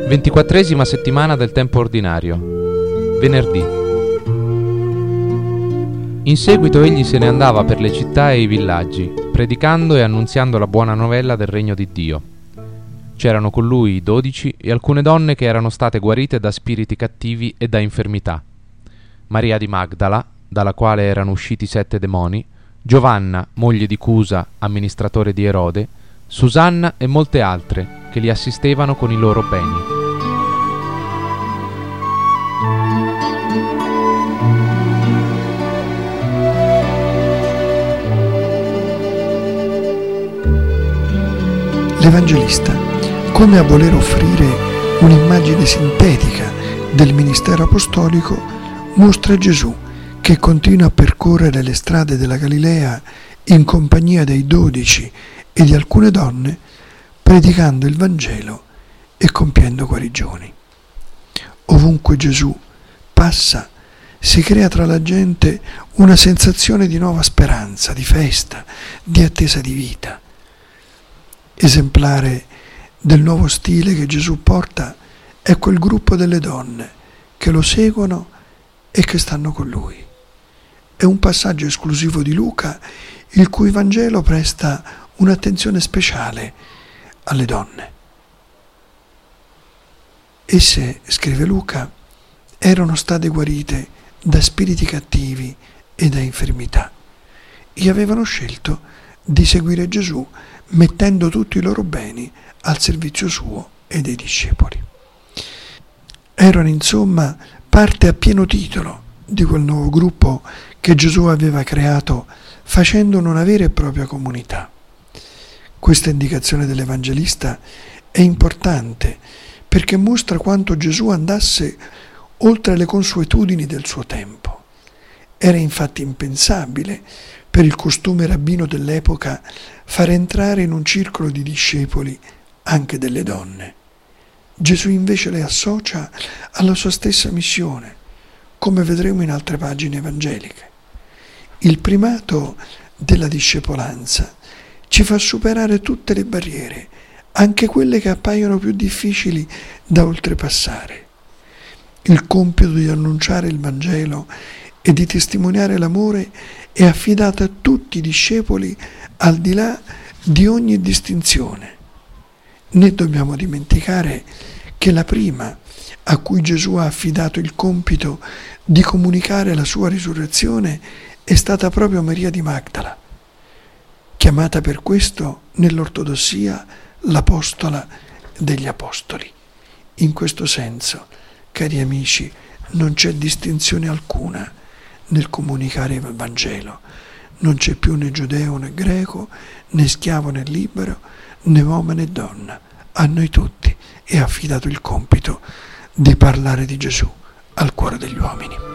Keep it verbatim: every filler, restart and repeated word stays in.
Ventiquattresima settimana del tempo ordinario. Venerdì. In seguito egli se ne andava per le città e i villaggi, predicando e annunziando la buona novella del regno di Dio. C'erano con lui i dodici e alcune donne che erano state guarite da spiriti cattivi e da infermità. Maria di Magdala, dalla quale erano usciti sette demoni, Giovanna, moglie di Cusa, amministratore di Erode, Susanna e molte altre, che li assistevano con i loro beni. L'Evangelista, come a voler offrire un'immagine sintetica del ministero apostolico, mostra Gesù che continua a percorrere le strade della Galilea in compagnia dei dodici e di alcune donne, predicando il Vangelo e compiendo guarigioni. Ovunque Gesù passa, si crea tra la gente una sensazione di nuova speranza, di festa, di attesa di vita. Esemplare del nuovo stile che Gesù porta è quel gruppo delle donne che lo seguono e che stanno con lui. È un passaggio esclusivo di Luca, il cui Vangelo presta un'attenzione speciale alle donne. Esse, scrive Luca, erano state guarite da spiriti cattivi e da infermità e avevano scelto di seguire Gesù mettendo tutti i loro beni al servizio suo e dei discepoli. Erano insomma parte a pieno titolo di quel nuovo gruppo che Gesù aveva creato facendone una vera e propria comunità. Questa indicazione dell'Evangelista è importante perché mostra quanto Gesù andasse oltre le consuetudini del suo tempo. Era infatti impensabile per il costume rabbino dell'epoca far entrare in un circolo di discepoli anche delle donne. Gesù invece le associa alla sua stessa missione, come vedremo in altre pagine evangeliche. Il primato della discepolanza ci fa superare tutte le barriere, anche quelle che appaiono più difficili da oltrepassare. Il compito di annunciare il Vangelo e di testimoniare l'amore è affidato a tutti i discepoli al di là di ogni distinzione. Né dobbiamo dimenticare che la prima a cui Gesù ha affidato il compito di comunicare la sua risurrezione è stata proprio Maria di Magdala, chiamata per questo nell'ortodossia l'apostola degli apostoli. In questo senso, cari amici, non c'è distinzione alcuna nel comunicare il Vangelo. Non c'è più né giudeo né greco, né schiavo né libero, né uomo né donna. A noi tutti è affidato il compito di parlare di Gesù al cuore degli uomini.